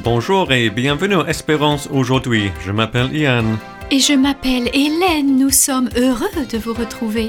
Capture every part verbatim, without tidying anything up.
Bonjour et bienvenue à Espérance aujourd'hui. Je m'appelle Ian. Et je m'appelle Hélène. Nous sommes heureux de vous retrouver.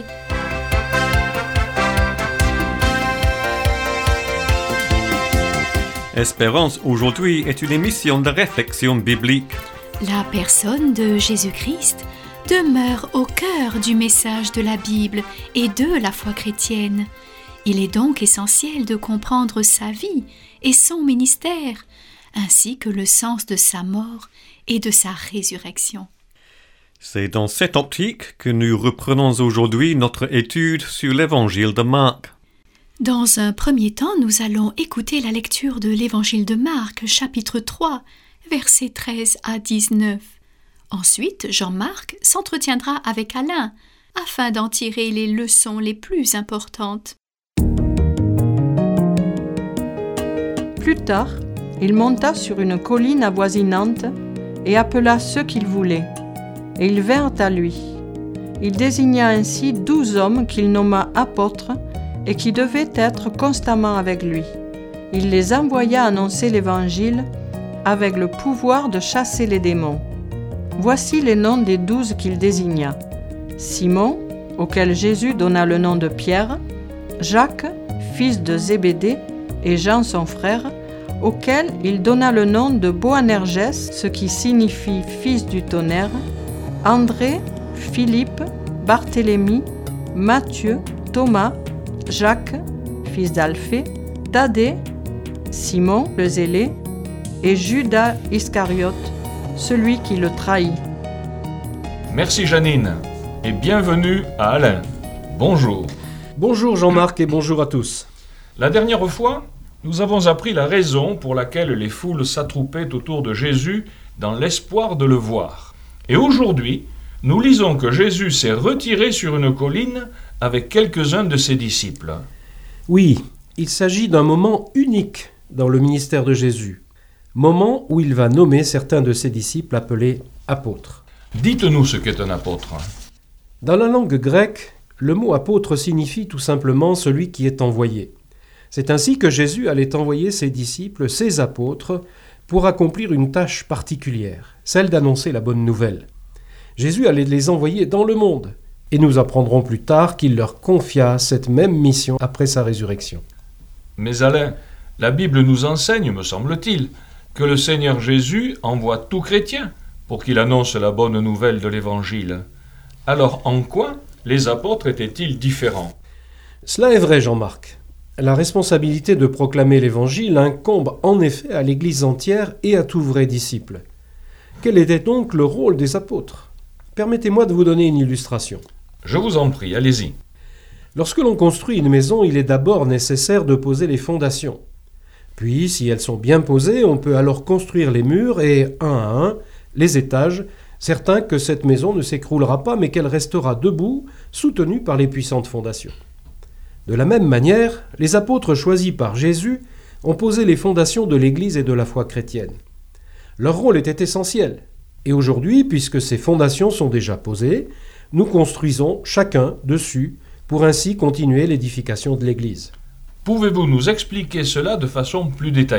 Espérance aujourd'hui est une émission de réflexion biblique. La personne de Jésus-Christ demeure au cœur du message de la Bible et de la foi chrétienne. Il est donc essentiel de comprendre sa vie et son ministère, ainsi que le sens de sa mort et de sa résurrection. C'est dans cette optique que nous reprenons aujourd'hui notre étude sur l'évangile de Marc. Dans un premier temps, nous allons écouter la lecture de l'évangile de Marc, chapitre trois, versets treize à dix-neuf. Ensuite, Jean-Marc s'entretiendra avec Alain, afin d'en tirer les leçons les plus importantes. Plus tard, il monta sur une colline avoisinante et appela ceux qu'il voulait, et ils vinrent à lui. Il désigna ainsi douze hommes qu'il nomma apôtres et qui devaient être constamment avec lui. Il les envoya annoncer l'Évangile avec le pouvoir de chasser les démons. Voici les noms des douze qu'il désigna. Simon, auquel Jésus donna le nom de Pierre, Jacques, fils de Zébédée, et Jean son frère, auquel il donna le nom de Boanerges, ce qui signifie fils du tonnerre, André, Philippe, Barthélemy, Matthieu, Thomas, Jacques, fils d'Alphée, Thaddée, Simon le Zélé, et Judas Iscariote, celui qui le trahit. Merci Janine, et bienvenue à Alain. Bonjour. Bonjour Jean-Marc et bonjour à tous. La dernière fois, nous avons appris la raison pour laquelle les foules s'attroupaient autour de Jésus dans l'espoir de le voir. Et aujourd'hui, nous lisons que Jésus s'est retiré sur une colline avec quelques-uns de ses disciples. Oui, il s'agit d'un moment unique dans le ministère de Jésus, moment où il va nommer certains de ses disciples appelés apôtres. Dites-nous ce qu'est un apôtre. Dans la langue grecque, le mot apôtre signifie tout simplement celui qui est envoyé. C'est ainsi que Jésus allait envoyer ses disciples, ses apôtres, pour accomplir une tâche particulière, celle d'annoncer la bonne nouvelle. Jésus allait les envoyer dans le monde, et nous apprendrons plus tard qu'il leur confia cette même mission après sa résurrection. Mais Alain, la Bible nous enseigne, me semble-t-il, que le Seigneur Jésus envoie tout chrétien pour qu'il annonce la bonne nouvelle de l'Évangile. Alors en quoi les apôtres étaient-ils différents ? Cela est vrai, Jean-Marc. La responsabilité de proclamer l'Évangile incombe en effet à l'Église entière et à tout vrai disciple. Quel était donc le rôle des apôtres ? Permettez-moi de vous donner une illustration. Je vous en prie, allez-y. Lorsque l'on construit une maison, il est d'abord nécessaire de poser les fondations. Puis, si elles sont bien posées, on peut alors construire les murs et, un à un, les étages, certain que cette maison ne s'écroulera pas, mais qu'elle restera debout, soutenue par les puissantes fondations. De la même manière, les apôtres choisis par Jésus ont posé les fondations de l'Église et de la foi chrétienne. Leur rôle était essentiel. Et aujourd'hui, puisque ces fondations sont déjà posées, nous construisons chacun dessus pour ainsi continuer l'édification de l'Église. Pouvez-vous nous expliquer cela de façon plus détaillée ?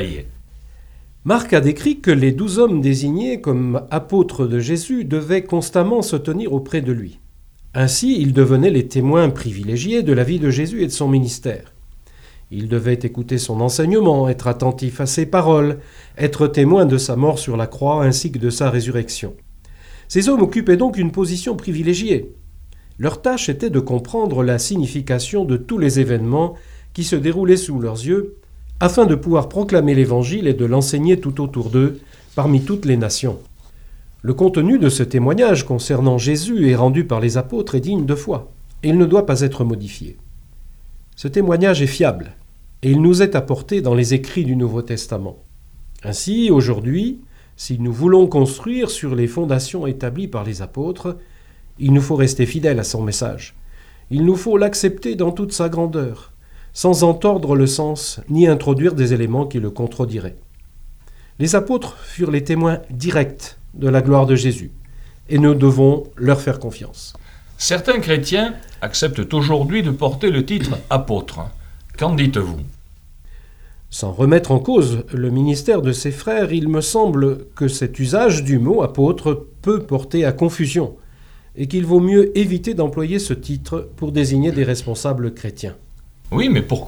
Marc a décrit que les douze hommes désignés comme apôtres de Jésus devaient constamment se tenir auprès de lui. Ainsi, ils devenaient les témoins privilégiés de la vie de Jésus et de son ministère. Ils devaient écouter son enseignement, être attentifs à ses paroles, être témoins de sa mort sur la croix ainsi que de sa résurrection. Ces hommes occupaient donc une position privilégiée. Leur tâche était de comprendre la signification de tous les événements qui se déroulaient sous leurs yeux, afin de pouvoir proclamer l'Évangile et de l'enseigner tout autour d'eux, parmi toutes les nations. Le contenu de ce témoignage concernant Jésus et rendu par les apôtres est digne de foi, et il ne doit pas être modifié. Ce témoignage est fiable, et il nous est apporté dans les écrits du Nouveau Testament. Ainsi, aujourd'hui, si nous voulons construire sur les fondations établies par les apôtres, il nous faut rester fidèles à son message. Il nous faut l'accepter dans toute sa grandeur, sans en tordre le sens ni introduire des éléments qui le contrediraient. Les apôtres furent les témoins directs de la gloire de Jésus, et nous devons leur faire confiance. Certains chrétiens acceptent aujourd'hui de porter le titre apôtre. Qu'en dites-vous ? Sans remettre en cause le ministère de ses frères, il me semble que cet usage du mot apôtre peut porter à confusion et qu'il vaut mieux éviter d'employer ce titre pour désigner des responsables chrétiens. Oui, mais pourquoi ?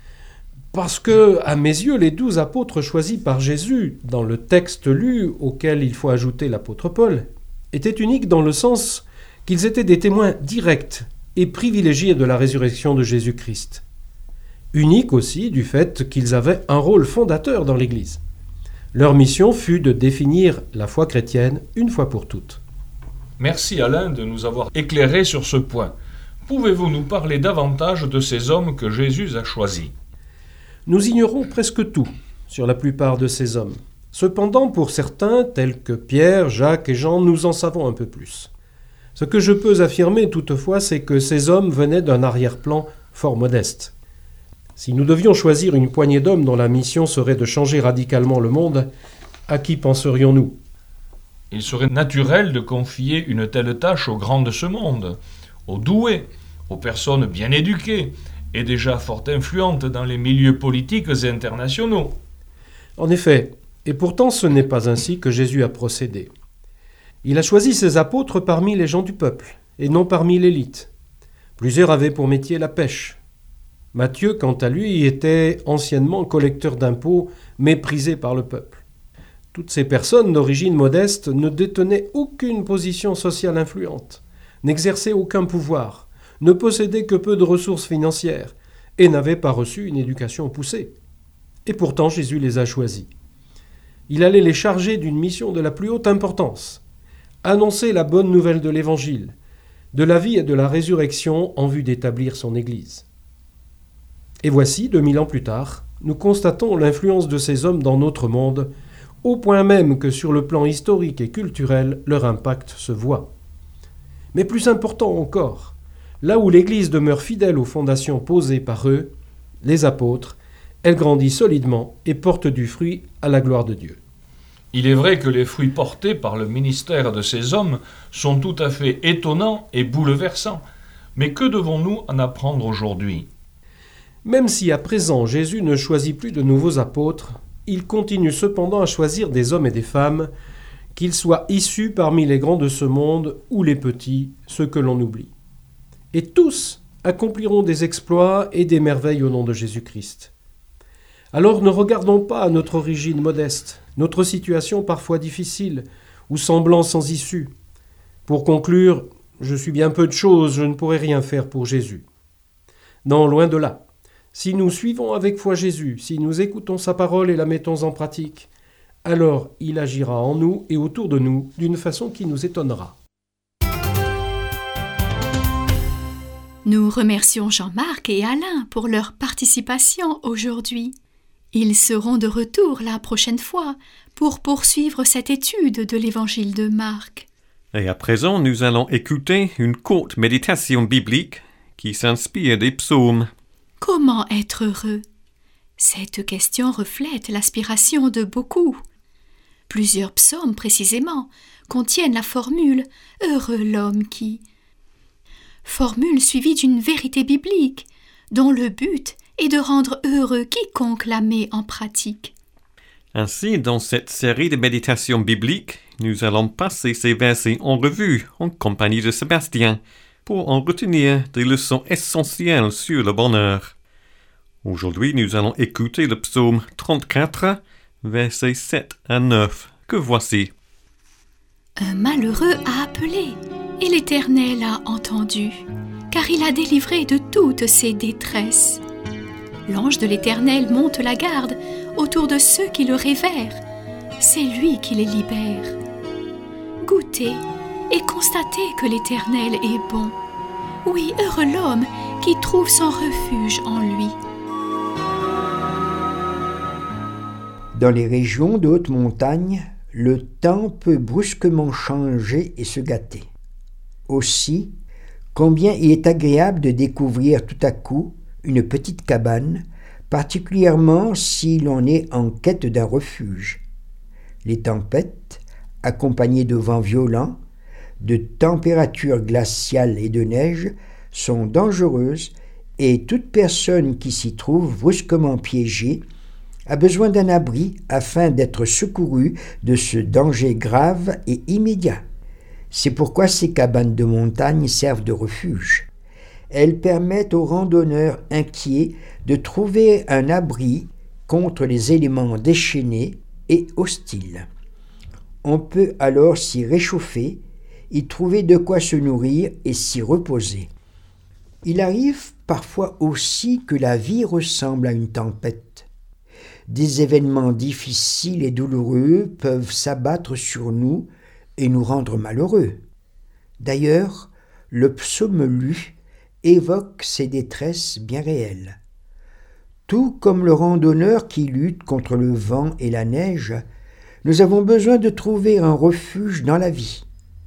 Parce que, à mes yeux, les douze apôtres choisis par Jésus, dans le texte lu auquel il faut ajouter l'apôtre Paul, étaient uniques dans le sens qu'ils étaient des témoins directs et privilégiés de la résurrection de Jésus-Christ. Uniques aussi du fait qu'ils avaient un rôle fondateur dans l'Église. Leur mission fut de définir la foi chrétienne une fois pour toutes. Merci Alain de nous avoir éclairés sur ce point. Pouvez-vous nous parler davantage de ces hommes que Jésus a choisis ? Nous ignorons presque tout sur la plupart de ces hommes. Cependant, pour certains, tels que Pierre, Jacques et Jean, nous en savons un peu plus. Ce que je peux affirmer toutefois, c'est que ces hommes venaient d'un arrière-plan fort modeste. Si nous devions choisir une poignée d'hommes dont la mission serait de changer radicalement le monde, à qui penserions-nous ? Il serait naturel de confier une telle tâche aux grands de ce monde, aux doués, aux personnes bien éduquées et déjà fort influentes dans les milieux politiques et internationaux. En effet, et pourtant ce n'est pas ainsi que Jésus a procédé. Il a choisi ses apôtres parmi les gens du peuple, et non parmi l'élite. Plusieurs avaient pour métier la pêche. Matthieu, quant à lui, était anciennement collecteur d'impôts, méprisé par le peuple. Toutes ces personnes d'origine modeste ne détenaient aucune position sociale influente, n'exerçaient aucun pouvoir, ne possédaient que peu de ressources financières et n'avaient pas reçu une éducation poussée. Et pourtant Jésus les a choisis. Il allait les charger d'une mission de la plus haute importance, annoncer la bonne nouvelle de l'Évangile, de la vie et de la résurrection en vue d'établir son Église. Et voici, deux mille ans plus tard, nous constatons l'influence de ces hommes dans notre monde, au point même que sur le plan historique et culturel, leur impact se voit. Mais plus important encore, là où l'Église demeure fidèle aux fondations posées par eux, les apôtres, elle grandit solidement et porte du fruit à la gloire de Dieu. Il est vrai que les fruits portés par le ministère de ces hommes sont tout à fait étonnants et bouleversants. Mais que devons-nous en apprendre aujourd'hui ? Même si à présent Jésus ne choisit plus de nouveaux apôtres, il continue cependant à choisir des hommes et des femmes, qu'ils soient issus parmi les grands de ce monde ou les petits, ceux que l'on oublie. Et tous accompliront des exploits et des merveilles au nom de Jésus-Christ. Alors ne regardons pas à notre origine modeste, notre situation parfois difficile ou semblant sans issue. Pour conclure, je suis bien peu de choses, je ne pourrai rien faire pour Jésus. Non, loin de là. Si nous suivons avec foi Jésus, si nous écoutons sa parole et la mettons en pratique, alors il agira en nous et autour de nous d'une façon qui nous étonnera. Nous remercions Jean-Marc et Alain pour leur participation aujourd'hui. Ils seront de retour la prochaine fois pour poursuivre cette étude de l'Évangile de Marc. Et à présent, nous allons écouter une courte méditation biblique qui s'inspire des psaumes. Comment être heureux ? Cette question reflète l'aspiration de beaucoup. Plusieurs psaumes, précisément, contiennent la formule « Heureux l'homme qui ». Formule suivie d'une vérité biblique, dont le but est de rendre heureux quiconque la met en pratique. Ainsi, dans cette série de méditations bibliques, nous allons passer ces versets en revue en compagnie de Sébastien pour en retenir des leçons essentielles sur le bonheur. Aujourd'hui, nous allons écouter le psaume trente-quatre, versets sept à neuf, que voici. Un malheureux a appelé, et l'Éternel a entendu, car il a délivré de toutes ses détresses. L'ange de l'Éternel monte la garde autour de ceux qui le révèrent. C'est lui qui les libère. Goûtez et constatez que l'Éternel est bon. Oui, heureux l'homme qui trouve son refuge en lui. Dans les régions de haute montagne, le temps peut brusquement changer et se gâter. Aussi, combien il est agréable de découvrir tout à coup une petite cabane, particulièrement si l'on est en quête d'un refuge. Les tempêtes, accompagnées de vents violents, de températures glaciales et de neige, sont dangereuses et toute personne qui s'y trouve brusquement piégée a besoin d'un abri afin d'être secouru de ce danger grave et immédiat. C'est pourquoi ces cabanes de montagne servent de refuge. Elles permettent aux randonneurs inquiets de trouver un abri contre les éléments déchaînés et hostiles. On peut alors s'y réchauffer, y trouver de quoi se nourrir et s'y reposer. Il arrive parfois aussi que la vie ressemble à une tempête. Des événements difficiles et douloureux peuvent s'abattre sur nous et nous rendre malheureux. D'ailleurs, le psaume lu évoque ces détresses bien réelles. Tout comme le randonneur qui lutte contre le vent et la neige, nous avons besoin de trouver un refuge dans la vie.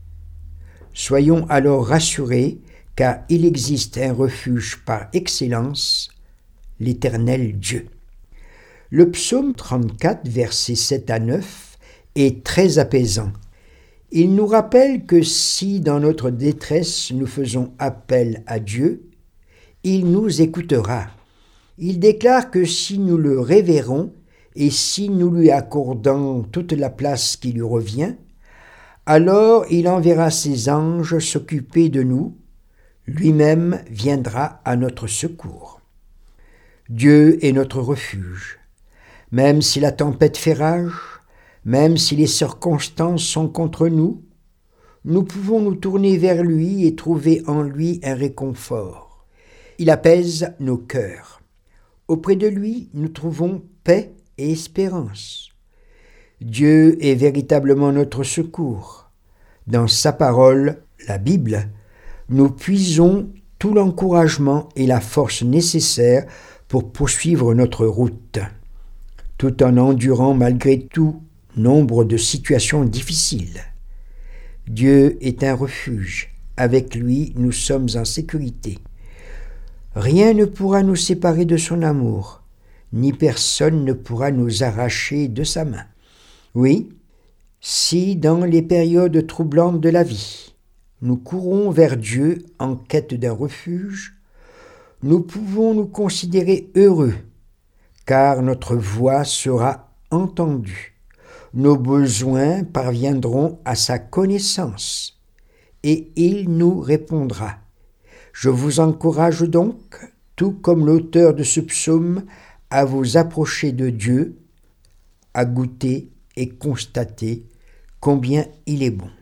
Soyons alors rassurés, car il existe un refuge par excellence, l'Éternel Dieu. Le psaume trente-quatre, versets sept à neuf, est très apaisant. Il nous rappelle que si dans notre détresse nous faisons appel à Dieu, il nous écoutera. Il déclare que si nous le révérons et si nous lui accordons toute la place qui lui revient, alors il enverra ses anges s'occuper de nous, lui-même viendra à notre secours. Dieu est notre refuge. Même si la tempête fait rage, même si les circonstances sont contre nous, nous pouvons nous tourner vers lui et trouver en lui un réconfort. Il apaise nos cœurs. Auprès de lui, nous trouvons paix et espérance. Dieu est véritablement notre secours. Dans sa parole, la Bible, nous puisons tout l'encouragement et la force nécessaires pour poursuivre notre route, tout en endurant malgré tout nombre de situations difficiles. Dieu est un refuge. Avec lui, nous sommes en sécurité. Rien ne pourra nous séparer de son amour, ni personne ne pourra nous arracher de sa main. Oui, si dans les périodes troublantes de la vie, nous courons vers Dieu en quête d'un refuge, nous pouvons nous considérer heureux, car notre voix sera entendue. Nos besoins parviendront à sa connaissance, et il nous répondra. Je vous encourage donc, tout comme l'auteur de ce psaume, à vous approcher de Dieu, à goûter et constater combien il est bon.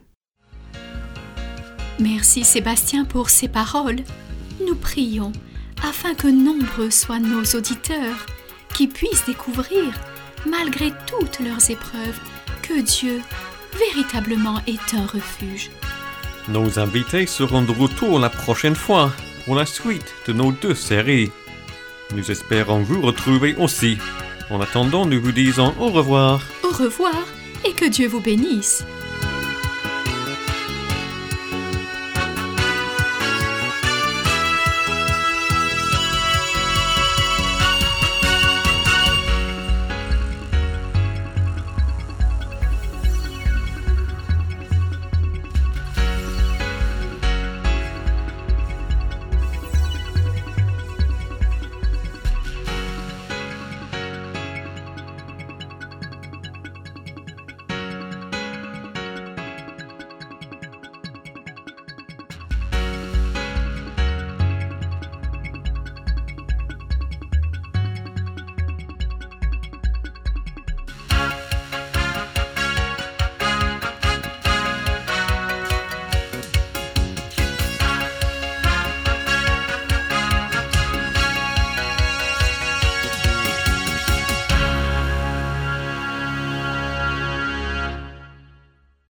Merci Sébastien pour ces paroles. Nous prions afin que nombreux soient nos auditeurs qui puissent découvrir, malgré toutes leurs épreuves, que Dieu véritablement est un refuge. Nos invités seront de retour la prochaine fois pour la suite de nos deux séries. Nous espérons vous retrouver aussi. En attendant, nous vous disons au revoir. Au revoir et que Dieu vous bénisse.